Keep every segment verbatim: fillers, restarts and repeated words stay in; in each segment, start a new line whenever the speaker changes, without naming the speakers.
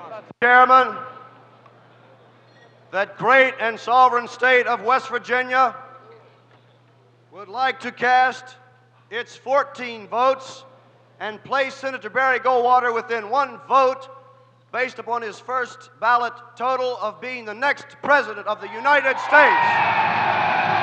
Chairman, that great and sovereign state of West Virginia would like to cast its fourteen votes and place Senator Barry Goldwater within one vote based upon his first ballot total of being the next President of the United States.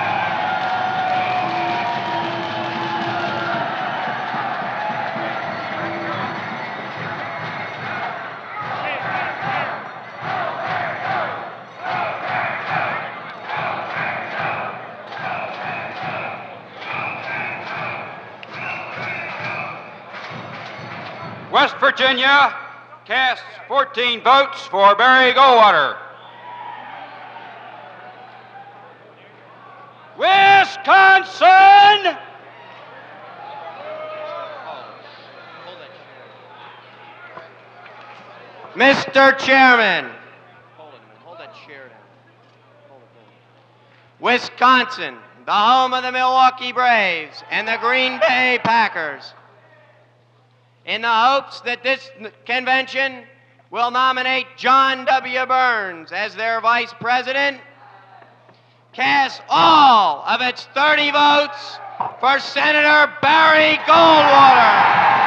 West Virginia casts fourteen votes for Barry Goldwater. Wisconsin!
Mister Chairman,
Hold that chair down. Hold it, hold it.
Wisconsin, the home of the Milwaukee Braves and the Green Bay Packers, in the hopes that this convention will nominate John W. Burns as their vice president, casts all of its thirty votes for Senator Barry Goldwater.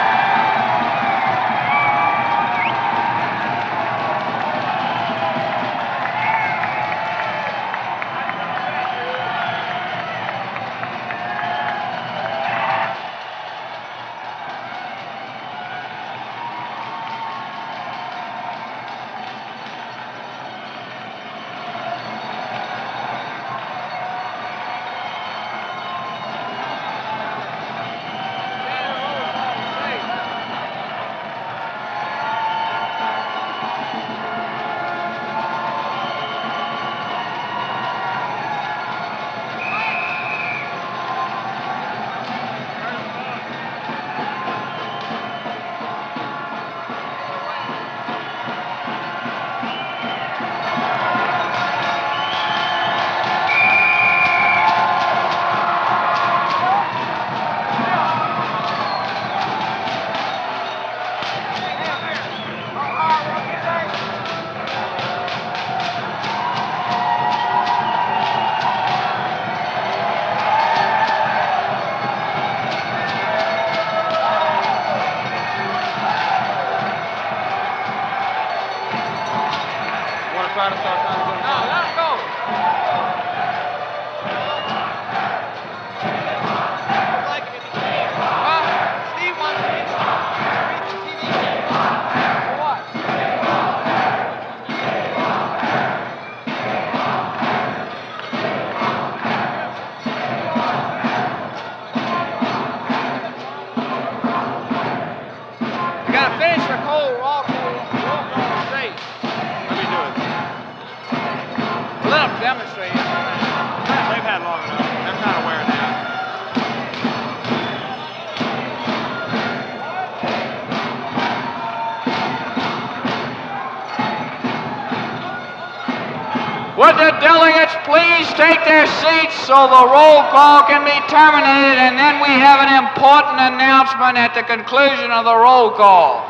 Would the delegates please take their seats so the roll call can be terminated, and then we have an important announcement at the conclusion of the roll call.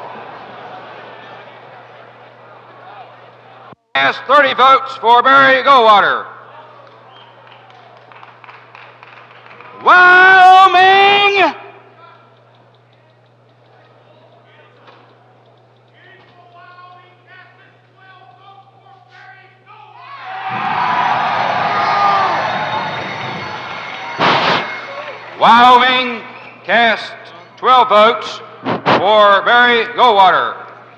Cast thirty votes for Barry Goldwater. Wyoming! Wyoming cast twelve votes for Barry Goldwater.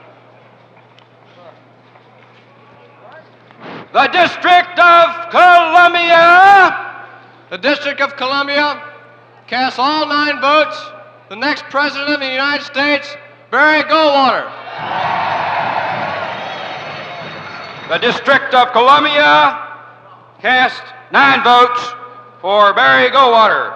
The District of Columbia.
The District of Columbia casts all nine votes. The next President of the United States, Barry Goldwater.
The District of Columbia cast nine votes for Barry Goldwater.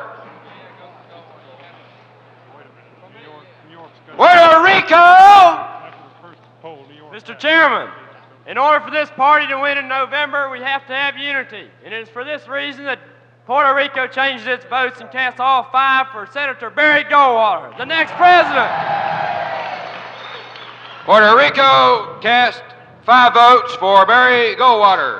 Puerto Rico!
Mister Chairman, in order for this party to win in November, we have to have unity. And it is for this reason that Puerto Rico changes its votes and casts all five for Senator Barry Goldwater, the next president.
Puerto Rico cast five votes for Barry Goldwater.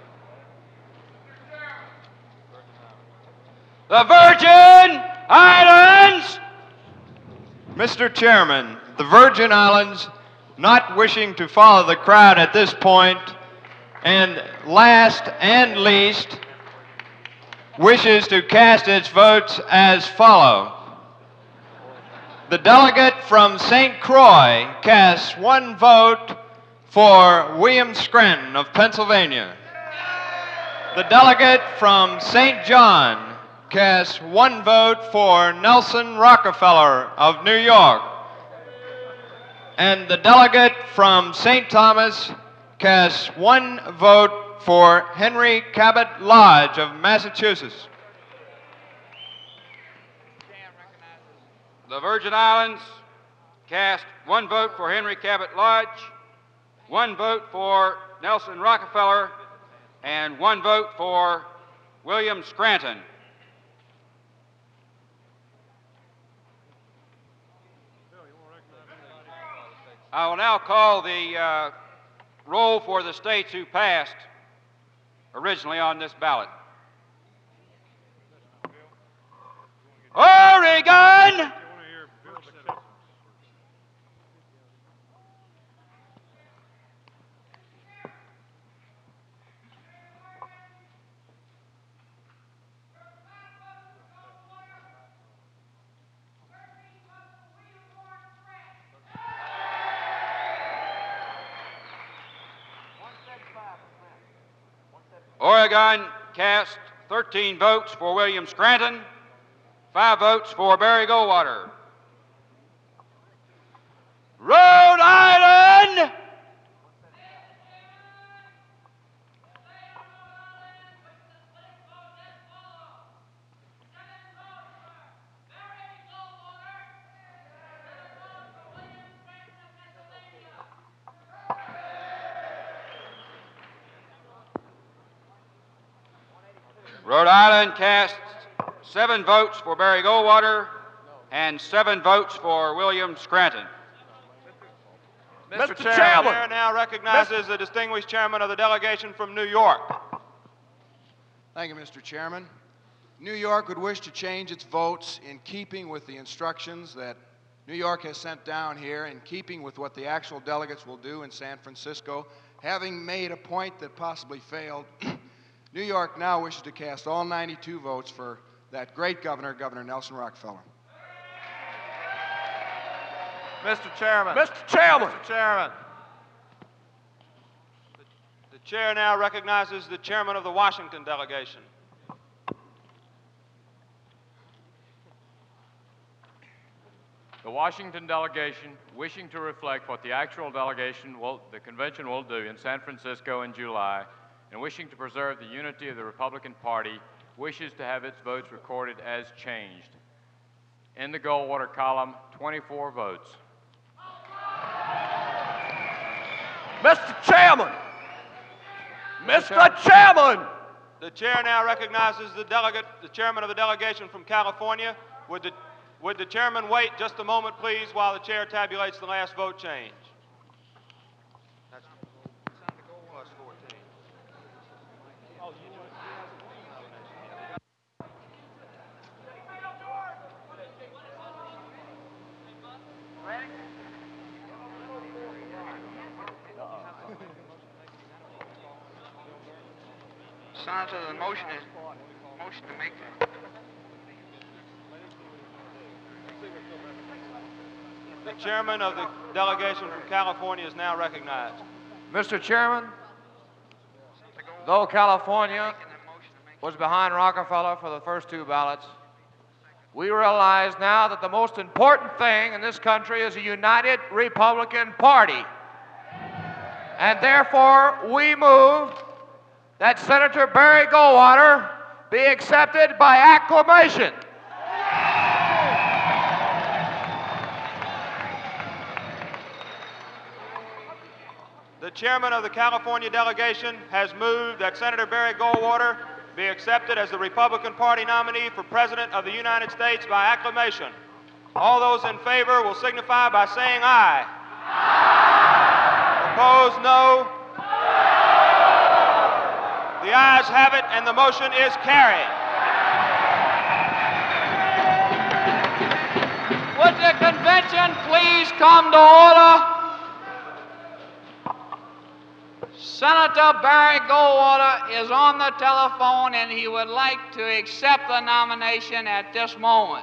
The Virgin Islands.
Mister Chairman, the Virgin Islands, not wishing to follow the crowd at this point, and last and least, wishes to cast its votes as follow. The delegate from Saint Croix casts one vote for William Scranton of Pennsylvania. The delegate from Saint John casts one vote for Nelson Rockefeller of New York. And the delegate from Saint Thomas casts one vote for Henry Cabot Lodge of Massachusetts.
The Virgin Islands cast one vote for Henry Cabot Lodge, one vote for Nelson Rockefeller, and one vote for William Scranton. I will now call the uh, roll for the states who passed originally on this ballot. Oregon! Oregon cast thirteen votes for William Scranton, five votes for Barry Goldwater. Rhode Island! Rhode Island cast seven votes for Barry Goldwater and seven votes for William Scranton.
Mister
Mister
Chairman.
Chairman, the chair now recognizes the distinguished chairman of the delegation from New York.
Thank you, Mister Chairman. New York would wish to change its votes in keeping with the instructions that New York has sent down here, in keeping with what the actual delegates will do in San Francisco, having made a point that possibly failed. New York now wishes to cast all ninety-two votes for that great governor, Governor Nelson Rockefeller.
Mister Chairman.
Mister Chairman.
Mister Chairman. The, the chair now recognizes the chairman of the Washington delegation.
The Washington delegation, wishing to reflect what the actual delegation will, the convention will do in San Francisco in July, and wishing to preserve the unity of the Republican Party, wishes to have its votes recorded as changed. In the Goldwater column, twenty-four votes.
Mister Chairman. Mister Chairman.
The chair now recognizes the delegate, the chairman of the delegation from California. Would the, would the chairman wait just a moment, please, while the chair tabulates the last vote change? That's plus fourteen.
Senator, the motion is motion to make that.
The chairman of the delegation from California is now recognized.
Mister Chairman, though California was behind Rockefeller for the first two ballots, we realize now that the most important thing in this country is a united Republican Party. And therefore, we move that Senator Barry Goldwater be accepted by acclamation.
The chairman of the California delegation has moved that Senator Barry Goldwater be accepted as the Republican Party nominee for President of the United States by acclamation. All those in favor will signify by saying aye. Aye.
Opposed, no. The ayes have it, and the motion is carried.
Would the convention please come to order? Senator Barry Goldwater is on the telephone and he would like to accept the nomination at this moment.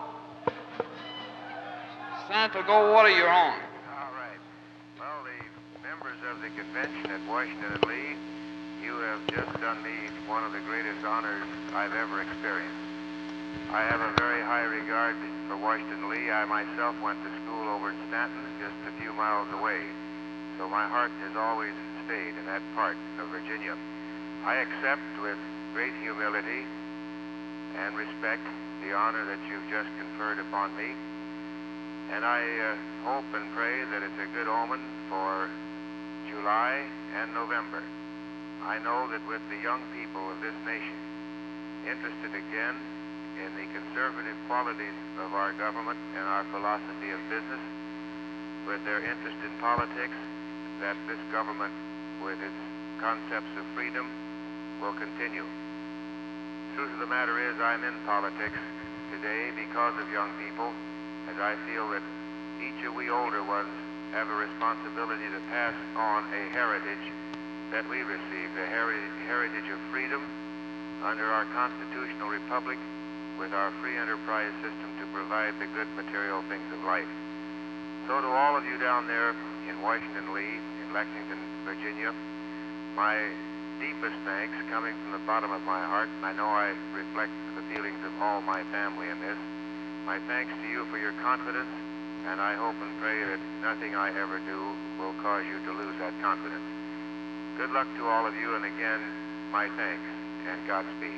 Senator Goldwater, you're on.
All right. Well, the members of the convention at Washington and Lee, you have just done me one of the greatest honors I've ever experienced. I have a very high regard for Washington Lee. I myself went to school over in Stanton, just a few miles away. So my heart has always stayed in that part of Virginia. I accept with great humility and respect the honor that you've just conferred upon me. And I uh, hope and pray that it's a good omen for July and November. I know that with the young people of this nation interested again in the conservative qualities of our government and our philosophy of business, with their interest in politics, that this government, with its concepts of freedom, will continue. Truth of the matter is, I'm in politics today because of young people, as I feel that each of we older ones have a responsibility to pass on a heritage that we received, a heri- heritage of freedom under our constitutional republic with our free enterprise system to provide the good material things of life. So to all of you down there in Washington Lee, in Lexington, Virginia, my deepest thanks coming from the bottom of my heart, and I know I reflect the feelings of all my family in this. My thanks to you for your confidence, and I hope and pray that nothing I ever do will cause you to lose that confidence. Good luck to all of you, and again, my thanks, and Godspeed.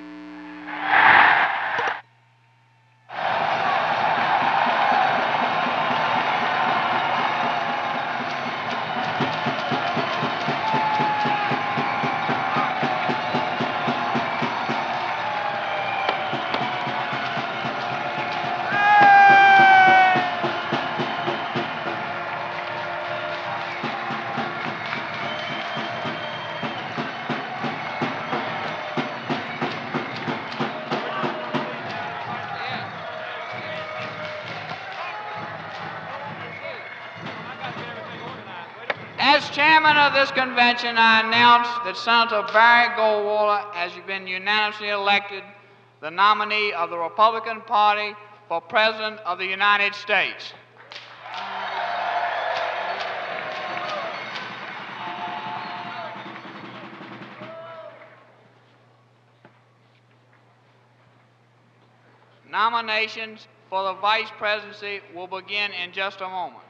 As chairman of this convention, I announce that Senator Barry Goldwater has been unanimously elected the nominee of the Republican Party for President of the United States. Nominations for the vice presidency will begin in just a moment.